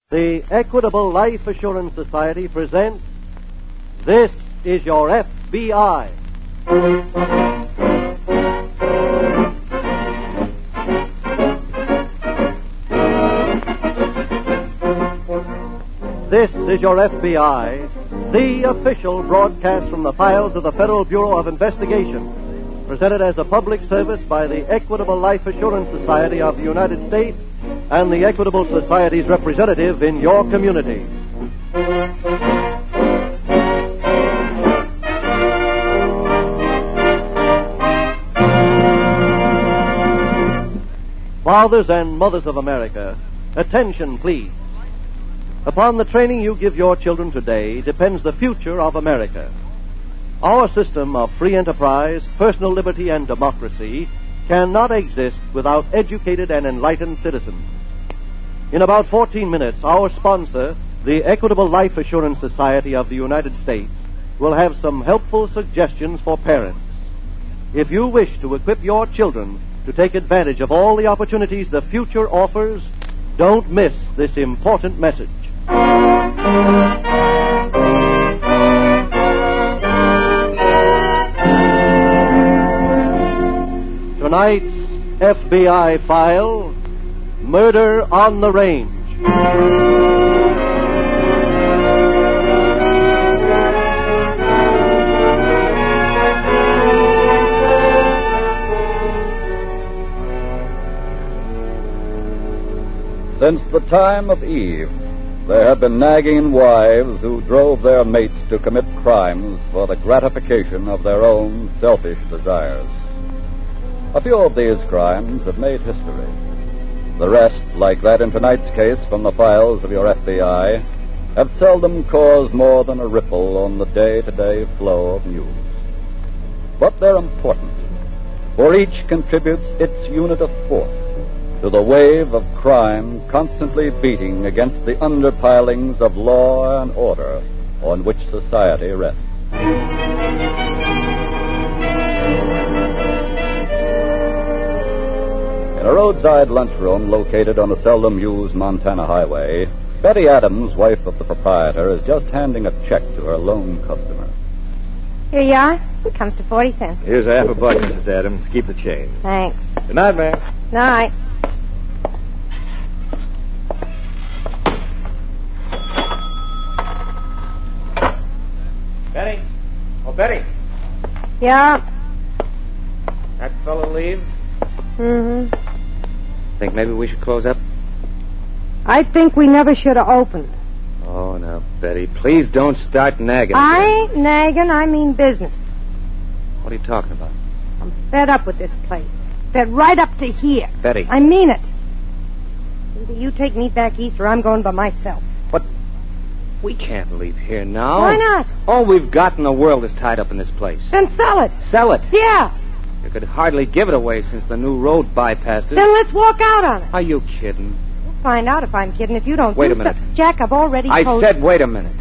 The Equitable Life Assurance Society presents This Is Your FBI. This is Your FBI, the official broadcast from the files of the Federal Bureau of Investigation, presented as a public service by the Equitable Life Assurance Society of the United States and the Equitable Society's representative in your community. Fathers and mothers of America, attention please. Upon the training you give your children today depends the future of America. Our system of free enterprise, personal liberty, and democracy cannot exist without educated and enlightened citizens. In about 14 minutes, our sponsor, the Equitable Life Assurance Society of the United States, will have some helpful suggestions for parents. If you wish to equip your children to take advantage of all the opportunities the future offers, don't miss this important message. Tonight's FBI file, Murder on the Range. Since the time of Eve, there have been nagging wives who drove their mates to commit crimes for the gratification of their own selfish desires. A few of these crimes have made history. The rest, like that in tonight's case from the files of your FBI, have seldom caused more than a ripple on the day-to-day flow of news. But they're important, for each contributes its unit of force to the wave of crime constantly beating against the underpillings of law and order on which society rests. In a roadside lunchroom located on the seldom-used Montana highway, Betty Adams, wife of the proprietor, is just handing a check to her lone customer. Here you are. It comes to 40 cents. Here's $50, Mrs. Adams. Keep the change. Thanks. Good night, ma'am. Night. Betty? Oh, Betty. Yeah. That fellow leave? Mm-hmm. Think maybe we should close up? I think we never should have opened. Oh, now, Betty, please don't start nagging I again. ain't nagging. I mean business. What are you talking about? I'm fed up with this place. Fed right up to here. Betty. I mean it. Either you take me back east or I'm going by myself. But we can't leave here now. Why not? All we've got in the world is tied up in this place. Then sell it. Sell it. Yeah. You could hardly give it away since the new road bypassed it. Then let's walk out on it. Are you kidding? We'll find out if I'm kidding. If you don't Wait do a minute. so- Jack, I've already told I said wait a minute.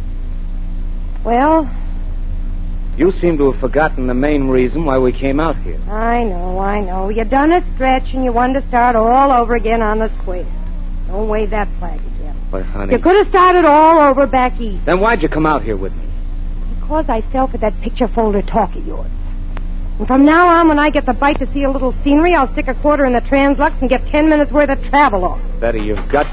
Well, You seem to have forgotten the main reason why we came out here. I know. You done a stretch and you wanted to start all over again on the square. Don't wave that flag again. But, honey... You could have started all over back east. Then why'd you come out here with me? Because I fell for that picture folder talk of yours. And from now on, when I get the bite to see a little scenery, I'll stick a quarter in the Translux and get 10 minutes worth of travel off. Betty, you've got...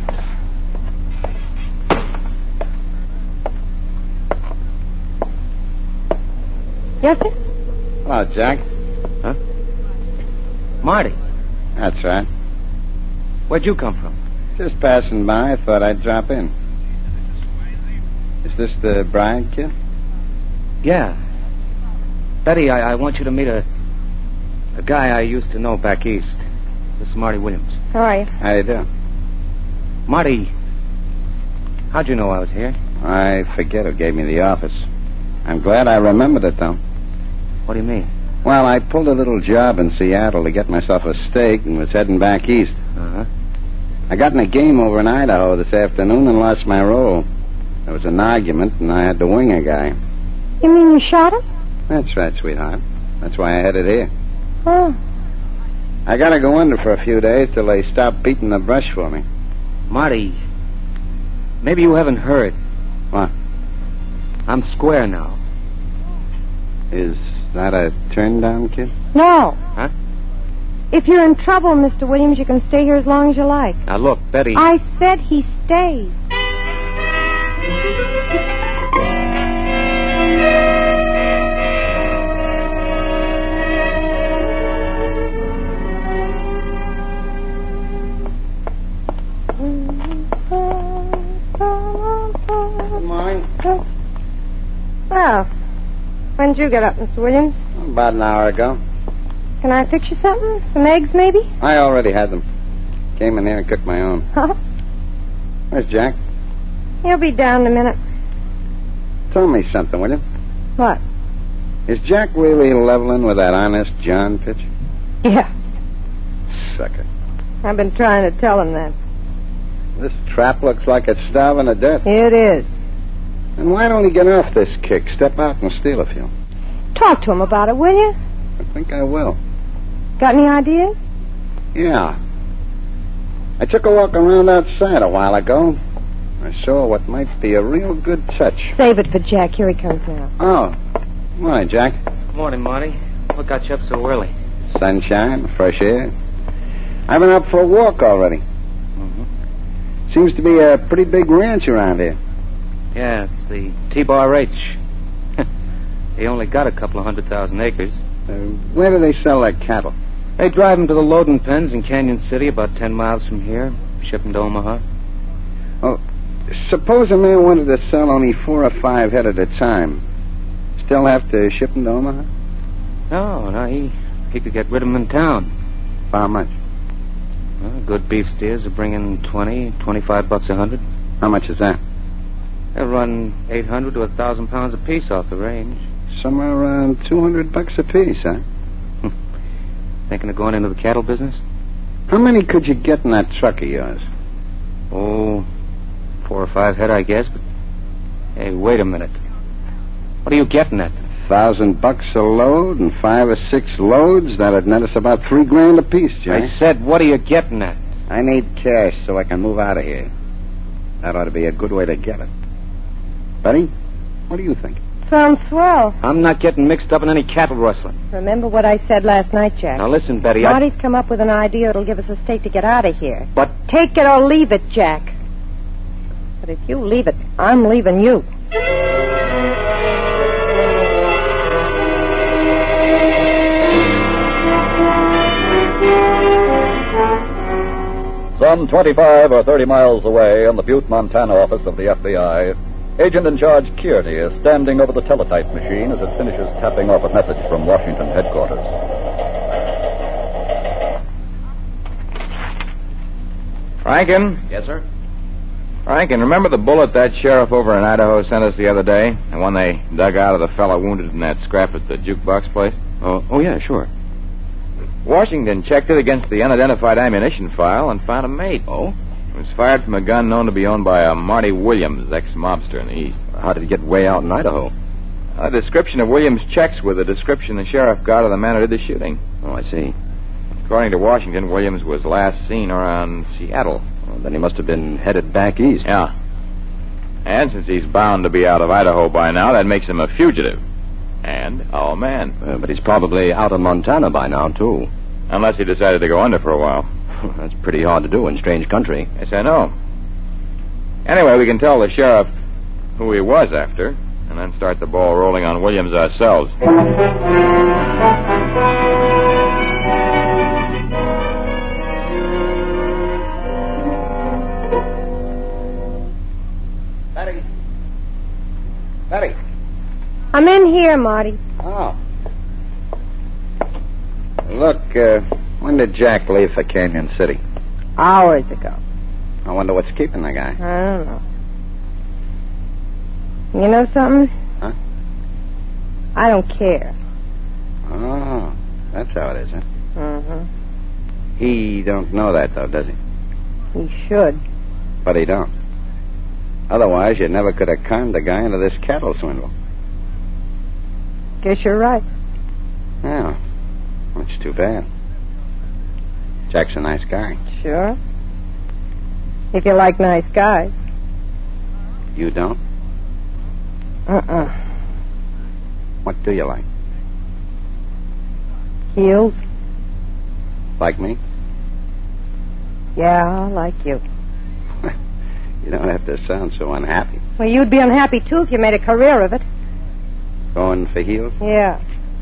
Yes, sir? Hello, Jack. Huh? Marty, That's right. where'd you come from? Just passing by. I thought I'd drop in. Is this the Bryant kid? Yeah. Betty, I want you to meet a guy I used to know back east. This is Marty Williams. How are you? How you do? Marty, how'd you know I was here? I forget who gave me the office. I'm glad I remembered it, though. What do you mean? Well, I pulled a little job in Seattle to get myself a steak and was heading back east. Uh-huh. I got in a game over in Idaho this afternoon and lost my role. There was an argument, and I had to wing a guy. You mean you shot him? That's right, sweetheart. That's why I headed here. Oh. I gotta go under for a few days till they stop beating the brush for me. Marty, maybe you haven't heard. What? I'm square now. Is that a turn-down, kid? No. Huh? If you're in trouble, Mr. Williams, you can stay here as long as you like. Now, look, Betty... I said he stays. Good morning. Well, when did you get up, Mr. Williams? About an hour ago. Can I fix you something? Some eggs, maybe? I already had them. Came in here and cooked my own. Huh? Where's Jack? He'll be down in a minute. Tell me something, will you? What? Is Jack really leveling with that Honest John pitch? Yeah. Sucker. I've been trying to tell him that. This trap looks like it's starving to death. It is. And why don't he get off this kick? Step out and steal a few. Talk to him about it, will you? I think I will. Got any ideas? Yeah. I took a walk around outside a while ago. I saw what might be a real good touch. Save it for Jack. Here he comes now. Oh. Morning, Jack. Morning, Marty. What got you up so early? Sunshine, fresh air. I've been out for a walk already. Seems to be a pretty big ranch around here. Yeah, it's the T-Bar H. They only got a couple of 100,000 acres. Where do they sell their cattle? They drive them to the loading pens in Canyon City, about 10 miles from here. Ship them to Omaha. Oh, suppose a man wanted to sell only 4 or 5 head at a time. Still have to ship them to Omaha? No, he could get rid of them in town. For how much? Well, good beef steers are bringing $25 a hundred. How much is that? They'll run 800 to 1,000 pounds apiece off the range. Somewhere around $200 apiece, huh? Thinking of going into the cattle business? How many could you get in that truck of yours? Oh, 4 or 5 head, I guess. But hey, wait a minute. What are you getting at? $1,000 a load and 5 or 6 loads. That'd net us about $3,000 apiece, Jack. I said, what are you getting at? I need cash so I can move out of here. That ought to be a good way to get it. Betty, what do you think? Sounds swell. I'm not getting mixed up in any cattle rustling. Remember what I said last night, Jack. Now listen, Betty, Marty's come up with an idea that'll give us a stake to get out of here. But... Take it or leave it, Jack. But if you leave it, I'm leaving you. Some 25 or 30 miles away in the Butte, Montana office of the FBI, Agent in Charge Kearney is standing over the teletype machine as it finishes tapping off a message from Washington headquarters. Rankin? Yes, sir? Rankin, remember the bullet that sheriff over in Idaho sent us the other day? The one they dug out of the fellow wounded in that scrap at the jukebox place? Oh, yeah, sure. Washington checked it against the unidentified ammunition file and found a mate. Oh? It was fired from a gun known to be owned by a Marty Williams, ex-mobster in the East. How did it get way out in Idaho? A description of Williams checks with the description the sheriff got of the man who did the shooting. Oh, I see. According to Washington, Williams was last seen around Seattle. Well, then he must have been headed back east. Yeah. And since he's bound to be out of Idaho by now, that makes him a fugitive. And our man. But he's probably out of Montana by now, too. Unless he decided to go under for a while. That's pretty hard to do in strange country. Yes, I know. Anyway, we can tell the sheriff who he was after, and then start the ball rolling on Williams ourselves. Betty. I'm in here, Marty. Oh. Look, when did Jack leave for Canyon City? Hours ago. I wonder what's keeping the guy. I don't know. You know something? Huh? I don't care. Oh, that's how it is, huh? Mm-hmm. He don't know that, though, does he? He should. But he don't. Otherwise, you never could have conned the guy into this cattle swindle. Guess you're right. Yeah. That's too bad. Jack's a nice guy. Sure. If you like nice guys. You don't? What do you like? Heels? Like me? Yeah, like you. You don't have to sound so unhappy. Well, you'd be unhappy, too, if you made a career of it. Going for heels? Yeah.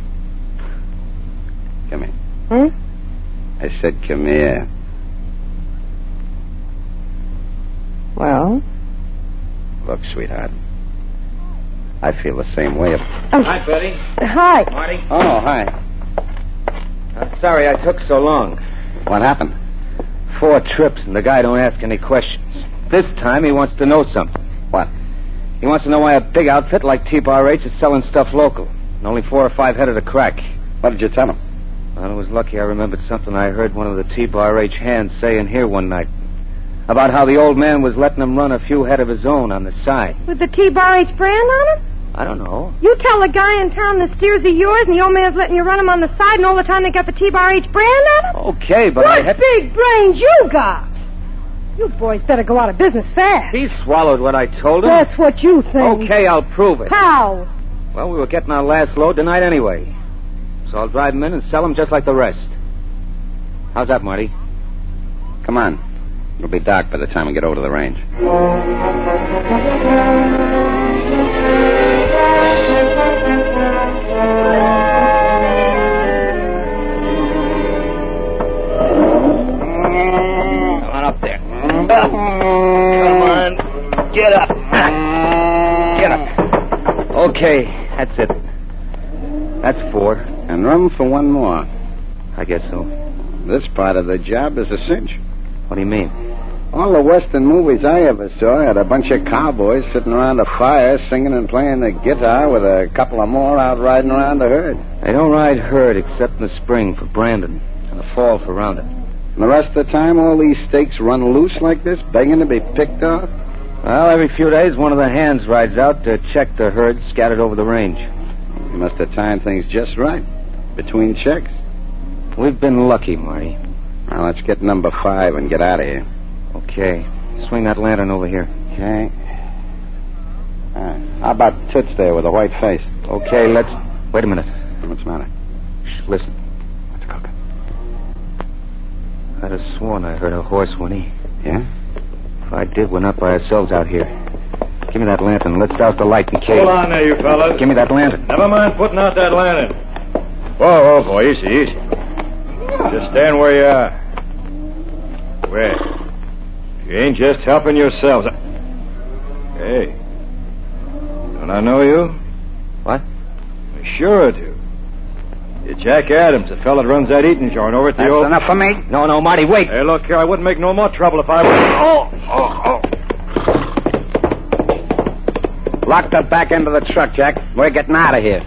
Come here. Hmm? I said come here. Well? Look, sweetheart. I feel the same way. Hi, Betty. Hi. Marty. Oh, hi. I'm sorry I took so long. What happened? 4 trips, and the guy don't ask any questions. This time he wants to know something. What? He wants to know why a big outfit like T-Bar H is selling stuff local, and only 4 or 5 head of the crack. What did you tell him? Well, it was lucky I remembered something I heard one of the T-Bar H hands say in here one night. About how the old man was letting him run a few head of his own on the side. With the T-Bar H brand on it? I don't know. You tell the guy in town the steers are yours, and the old man's letting you run them on the side, and all the time they got the T-Bar H brand on it? Okay, but what I had... big brains you got! You boys better go out of business fast. He swallowed what I told him. That's what you think. Okay, I'll prove it. How? Well, we were getting our last load tonight anyway. So I'll drive him in and sell him just like the rest. How's that, Marty? Come on. It'll be dark by the time we get over to the range. Come on up there. Come on. Get up. Get up. Okay, that's it. That's 4. And room for one more. I guess so. This part of the job is a cinch. What do you mean? All the Western movies I ever saw had a bunch of cowboys sitting around a fire singing and playing the guitar with a couple of more out riding around the herd. They don't ride herd except in the spring for branding and the fall for rounding. And the rest of the time, all these stakes run loose like this, begging to be picked off? Well, every few days, one of the hands rides out to check the herd scattered over the range. You must have timed things just right, between checks. We've been lucky, Marty. Now, let's get number 5 and get out of here. Okay. Swing that lantern over here. Okay. How about Toots there with a white face? Okay, let's... Wait a minute. What's the matter? Shh, listen. What's cooking? I'd have sworn I heard a horse whinny. Yeah? If I did, we're not by ourselves out here. Give me that lantern. Let's douse the light in case. Hold on there, you fellas. Give me that lantern. Never mind putting out that lantern. Whoa, boy, easy. Just stand where you are. Well, you ain't just helping yourselves. Hey, don't I know you? What? Sure I do. You're Jack Adams, the fella that runs that eating joint over at the old... That's enough for me. No, Marty, wait. Hey, look here, I wouldn't make no more trouble if I were... Oh. Lock the back end of the truck, Jack. We're getting out of here.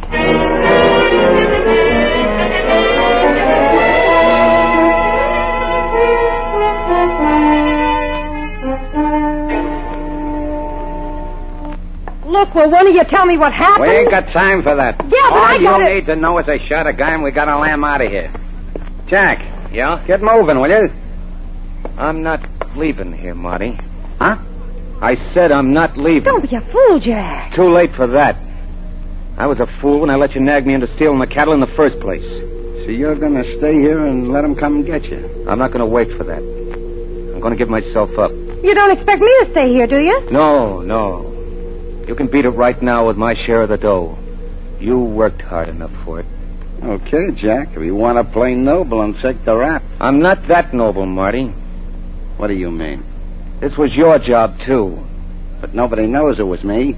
Look, will one of you tell me what happened? We ain't got time for that. Yeah, but All I got you it. need to know is they shot a guy and we got to lamb out of here. Jack. Yeah? Get moving, will you? I'm not leaving here, Marty. Huh? I said I'm not leaving. Don't be a fool, Jack. Too late for that. I was a fool when I let you nag me into stealing the cattle in the first place. So you're going to stay here and let them come and get you? I'm not going to wait for that. I'm going to give myself up. You don't expect me to stay here, do you? No. You can beat it right now with my share of the dough. You worked hard enough for it. Okay, Jack. If you want to play noble and take the rap. I'm not that noble, Marty. What do you mean? This was your job, too. But nobody knows it was me.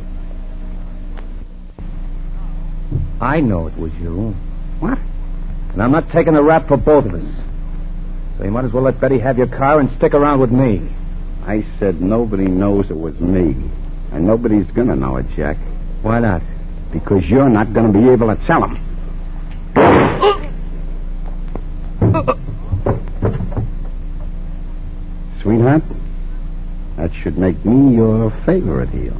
I know it was you. What? And I'm not taking the rap for both of us. So you might as well let Betty have your car and stick around with me. I said nobody knows it was me. And nobody's going to know it, Jack. Why not? Because you're not going to be able to tell them. Sweetheart, that should make me your favorite heel.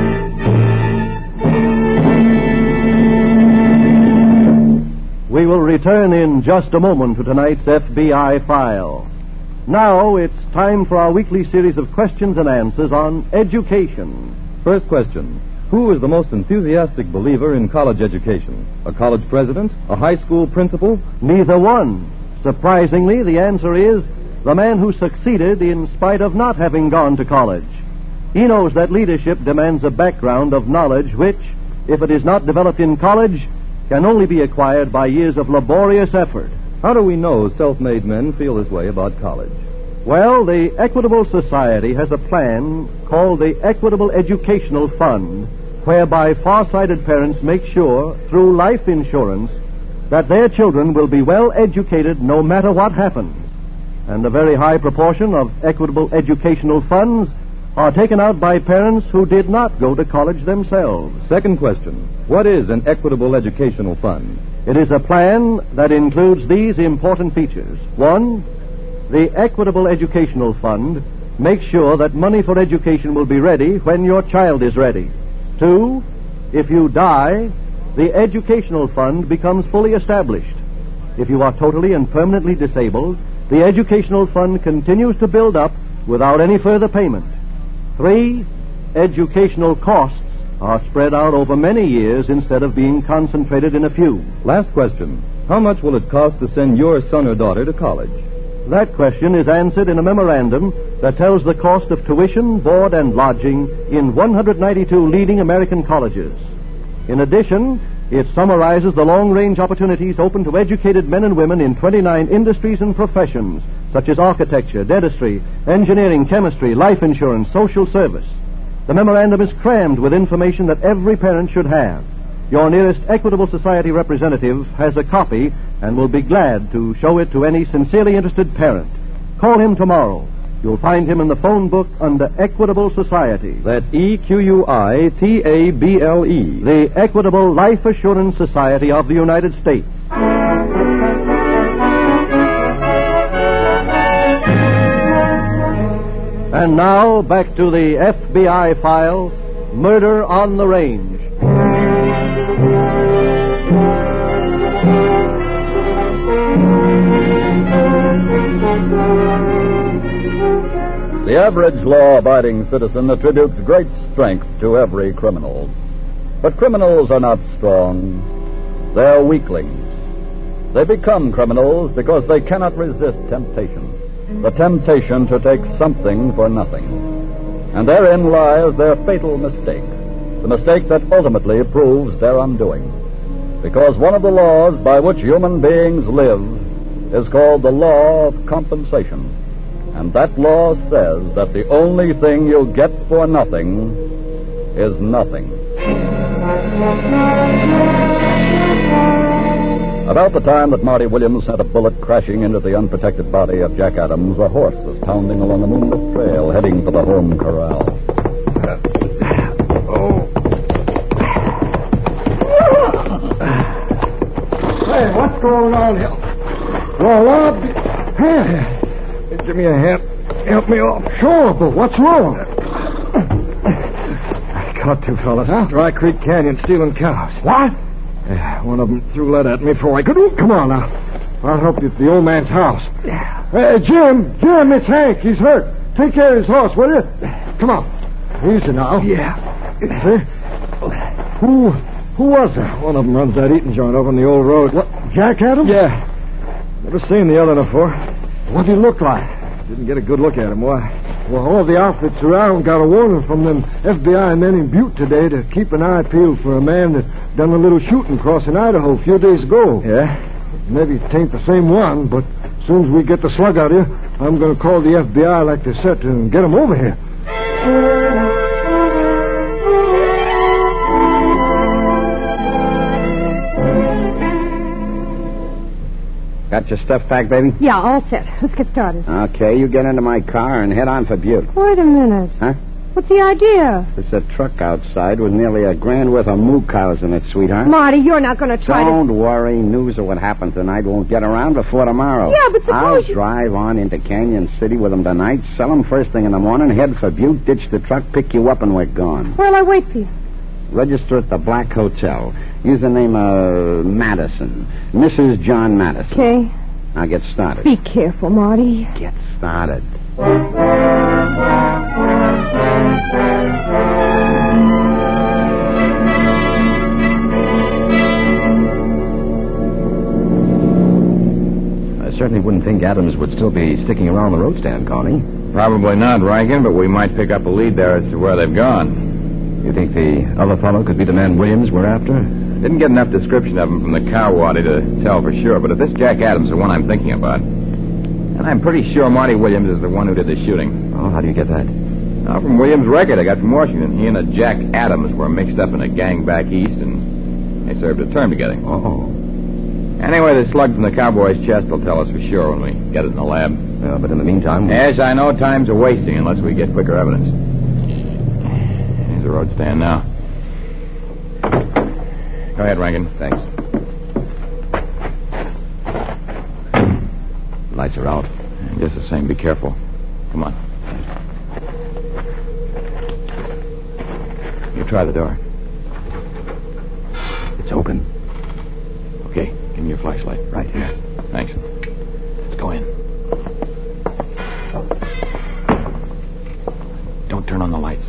We will return in just a moment to tonight's FBI File. Now it's time for our weekly series of questions and answers on education. First question. Who is the most enthusiastic believer in college education? A college president? A high school principal? Neither one. Surprisingly, the answer is the man who succeeded in spite of not having gone to college. He knows that leadership demands a background of knowledge which, if it is not developed in college, can only be acquired by years of laborious effort. How do we know self-made men feel this way about college? Well, the Equitable Society has a plan called the Equitable Educational Fund, whereby far-sighted parents make sure, through life insurance, that their children will be well educated no matter what happens. And a very high proportion of equitable educational funds are taken out by parents who did not go to college themselves. Second question. What is an equitable educational fund? It is a plan that includes these important features. 1, the Equitable Educational Fund makes sure that money for education will be ready when your child is ready. 2, if you die, the Educational Fund becomes fully established. If you are totally and permanently disabled, the Educational Fund continues to build up without any further payment. 3, educational costs are spread out over many years instead of being concentrated in a few. Last question. How much will it cost to send your son or daughter to college? That question is answered in a memorandum that tells the cost of tuition, board, and lodging in 192 leading American colleges. In addition, it summarizes the long-range opportunities open to educated men and women in 29 industries and professions, such as architecture, dentistry, engineering, chemistry, life insurance, social service. The memorandum is crammed with information that every parent should have. Your nearest Equitable Society representative has a copy and will be glad to show it to any sincerely interested parent. Call him tomorrow. You'll find him in the phone book under Equitable Society. That's EQUITABLE. The Equitable Life Assurance Society of the United States. And now, back to the FBI file, Murder on the Range. The average law-abiding citizen attributes great strength to every criminal. But criminals are not strong. They're weaklings. They become criminals because they cannot resist temptation. The temptation to take something for nothing. And therein lies their fatal mistake. The mistake that ultimately proves their undoing. Because one of the laws by which human beings live is called the law of compensation. And that law says that the only thing you get for nothing is nothing. About the time that Marty Williams sent a bullet crashing into the unprotected body of Jack Adams, a horse was pounding along a moonlit trail heading for the home corral. Hey, what's going on here? Well, hey, give me a hand. Help me off. Sure, but what's wrong? I caught two fellas, huh? Dry Creek Canyon stealing cows. What? Yeah, one of them threw lead at me before I could... Come on now. I'll help you to the old man's house. Hey, Jim, it's Hank. He's hurt. Take care of his horse, will you? Come on. Easy now. Yeah. See? Who was that? One of them runs that eating joint over on the old road. What, Jack Adams? Yeah. Never seen the other before. What did he look like? Didn't get a good look at him. Why? Well, all the outfits around got a warning from them FBI men in Butte today to keep an eye peeled for a man that done a little shooting crossing Idaho a few days ago. Yeah? Maybe it ain't the same one, but as soon as we get the slug out of here, I'm going to call the FBI like they said and get them over here. Got your stuff packed, baby? Yeah, all set. Let's get started. Okay, you get into my car and head on for Butte. Wait a minute. Huh? What's the idea? There's a truck outside with nearly $1,000 worth of moo cows in it, sweetheart. Marty, you're not going to try Don't worry. News of what happened tonight won't get around before tomorrow. Yeah, but suppose I'll drive on into Canyon City with them tonight, sell them first thing in the morning, head for Butte, ditch the truck, pick you up, and we're gone. Where'll I wait for you? Register at the Black Hotel. Use the name of Madison. Mrs. John Madison. Okay. Now get started. Be careful, Marty. Get started. I certainly wouldn't think Adams would still be sticking around the road stand, Connie. Probably not, Rankin, but we might pick up a lead there as to where they've gone. You think the other fellow could be the man Williams we're after? Didn't get enough description of him from the cow waddy to tell for sure, but if this Jack Adams is the one I'm thinking about, and I'm pretty sure Marty Williams is the one who did the shooting. Oh, how do you get that? From Williams' record I got from Washington. He and a Jack Adams were mixed up in a gang back east, and they served a term together. Oh. Anyway, the slug from the cowboy's chest will tell us for sure when we get it in the lab. But in the meantime... Yes, I know time's a wasting unless we get quicker evidence. Here's the road stand now. Go ahead, Rankin. Thanks. Lights are out. Just the same, be careful. Come on. You try the door. It's open. Okay, give me your flashlight. Right here. Thanks. Let's go in. Don't turn on the lights.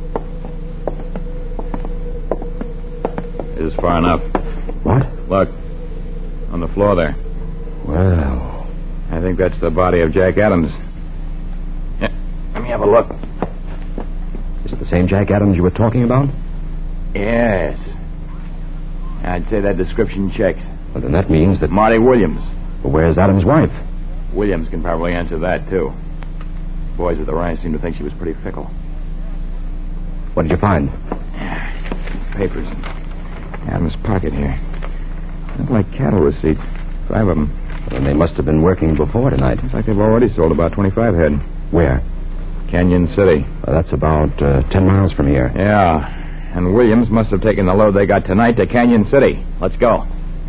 This is far enough. What? Look. On the floor there. Well... I think that's the body of Jack Adams. Yeah, let me have a look. Is it the same Jack Adams you were talking about? Yes. I'd say that description checks. Well, then that means that... Marty Williams. Well, where's Adams' wife? Williams can probably answer that, too. Boys at the ranch seem to think she was pretty fickle. What did you find? Papers in Adams' pocket here. Look like cattle receipts. 5 of them. Well, they must have been working before tonight. Looks like they've already sold about 25 head. Where? Canyon City. Well, that's about 10 miles from here. Yeah. And Williams must have taken the load they got tonight to Canyon City. Let's go.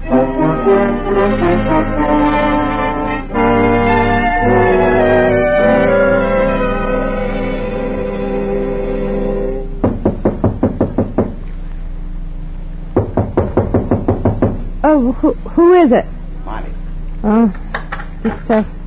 Oh, who is it? Marty. Oh, it's,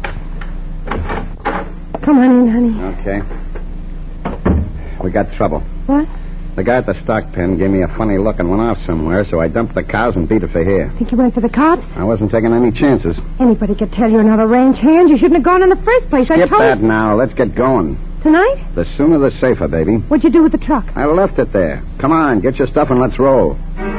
come on in, honey. Okay. We got trouble. What? The guy at the stock pen gave me a funny look and went off somewhere, so I dumped the cows and beat it for here. Think you went for the cops? I wasn't taking any chances. Anybody could tell you're not a range hand. You shouldn't have gone in the first place. Skip that now. Let's get going. Tonight? The sooner the safer, baby. What'd you do with the truck? I left it there. Come on, get your stuff and let's roll.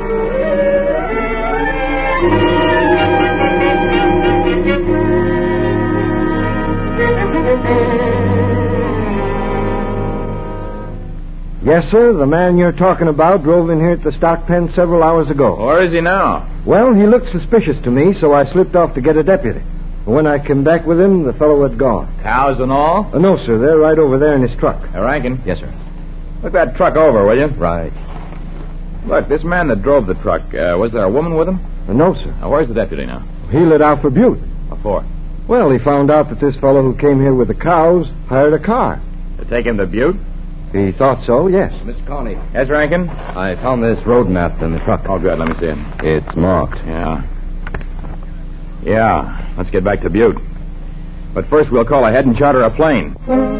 Yes, sir. The man you're talking about drove in here at the stock pen several hours ago. Where is he now? Well, he looked suspicious to me, so I slipped off to get a deputy. When I came back with him, the fellow had gone. Cows and all? No, sir. They're right over there in his truck. Rankin? Yes, sir. Look that truck over, will you? Right. Look, this man that drove the truck, was there a woman with him? No, sir. Now, where's the deputy now? He lit out for Butte. What for? Well, he found out that this fellow who came here with the cows hired a car. To take him to Butte? He thought so, yes. Mr. Connie. Yes, Rankin? I found this road map in the truck. Oh, good. Let me see it. It's marked. Yeah. Let's get back to Butte. But first we'll call ahead and charter a plane.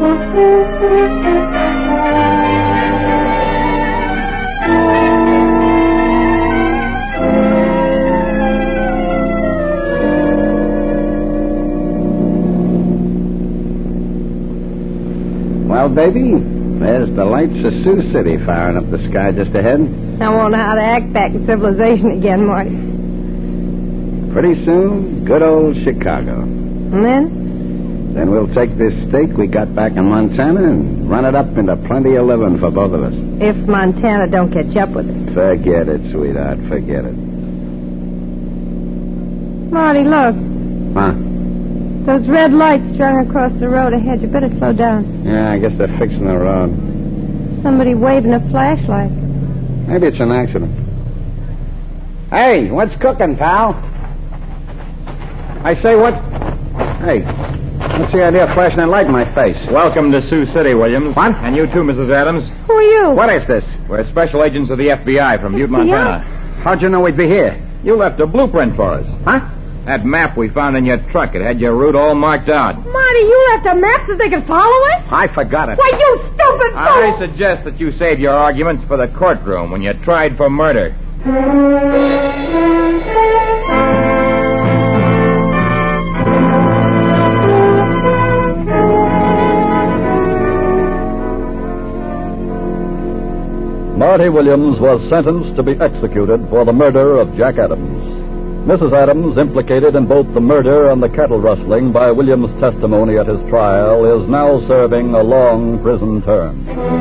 Well, baby, there's the lights of Sioux City firing up the sky just ahead. I won't know how to act back in civilization again, Marty. Pretty soon, good old Chicago. And then? Then we'll take this stake we got back in Montana and run it up into plenty of living for both of us. If Montana don't catch up with it. Forget it, sweetheart. Forget it. Marty, look. Huh? Those red lights strung across the road ahead. You better slow down. Yeah, I guess they're fixing the road. Somebody waving a flashlight. Maybe it's an accident. Hey, what's cooking, pal? I say, what? Hey, what's the idea of flashing that light in my face? Welcome to Sioux City, Williams. What? And you too, Mrs. Adams. Who are you? What is this? We're special agents of the FBI from Butte, Montana. How'd you know we'd be here? You left a blueprint for us. Huh? That map we found in your truck, it had your route all marked out. Marty, you left a map so they could follow us? I forgot it. Why, you stupid fool! I suggest that you save your arguments for the courtroom when you're tried for murder. Marty Williams was sentenced to be executed for the murder of Jack Adams. Mrs. Adams, implicated in both the murder and the cattle rustling by Williams' testimony at his trial, is now serving a long prison term.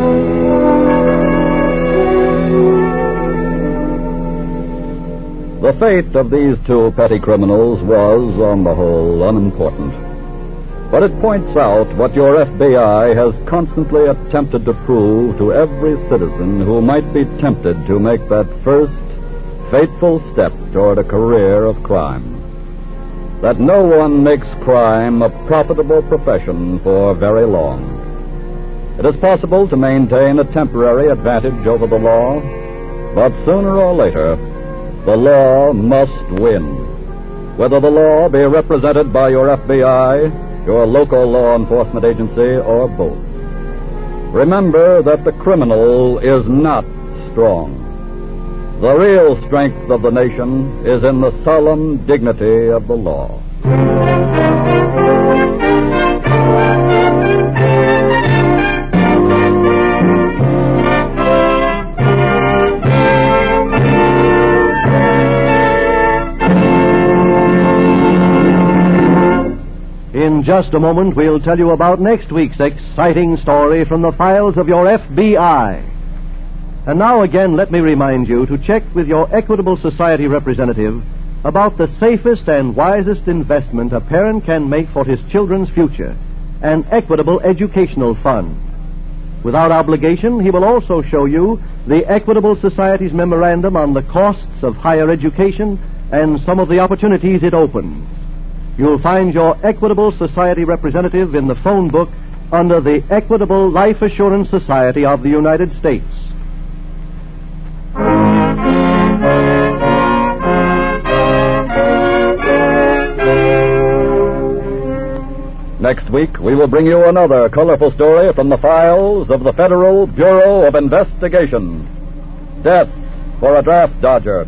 The fate of these two petty criminals was, on the whole, unimportant. But it points out what your FBI has constantly attempted to prove to every citizen who might be tempted to make that first fateful step toward a career of crime. That no one makes crime a profitable profession for very long. It is possible to maintain a temporary advantage over the law, but sooner or later, the law must win. Whether the law be represented by your FBI, your local law enforcement agency, or both. Remember that the criminal is not strong. The real strength of the nation is in the solemn dignity of the law. In just a moment, we'll tell you about next week's exciting story from the files of your FBI. And now again, let me remind you to check with your Equitable Society representative about the safest and wisest investment a parent can make for his children's future, an Equitable Educational Fund. Without obligation, he will also show you the Equitable Society's memorandum on the costs of higher education and some of the opportunities it opens. You'll find your Equitable Society representative in the phone book under the Equitable Life Assurance Society of the United States. Next week, we will bring you another colorful story from the files of the Federal Bureau of Investigation. Death for a Draft Dodger.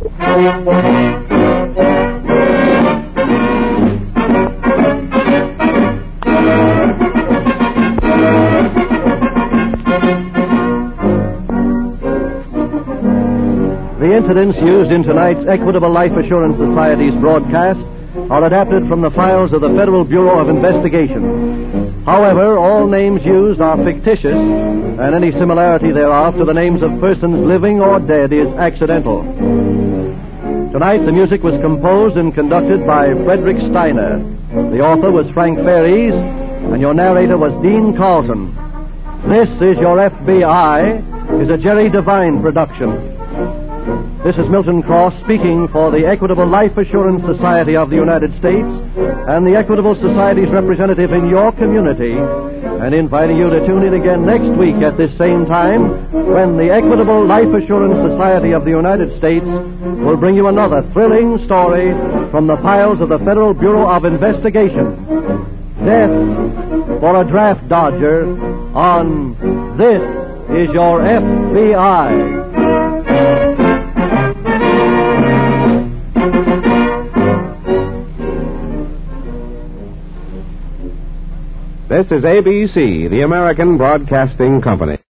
The incidents used in tonight's Equitable Life Assurance Society's broadcast are adapted from the files of the Federal Bureau of Investigation. However, all names used are fictitious, and any similarity thereof to the names of persons living or dead is accidental. Tonight, the music was composed and conducted by Frederick Steiner. The author was Frank Ferries, and your narrator was Dean Carlton. This is Your FBI is a Jerry Devine production. This is Milton Cross speaking for the Equitable Life Assurance Society of the United States and the Equitable Society's representative in your community, and inviting you to tune in again next week at this same time when the Equitable Life Assurance Society of the United States will bring you another thrilling story from the files of the Federal Bureau of Investigation. Death for a Draft Dodger on This is Your FBI. This is ABC, the American Broadcasting Company.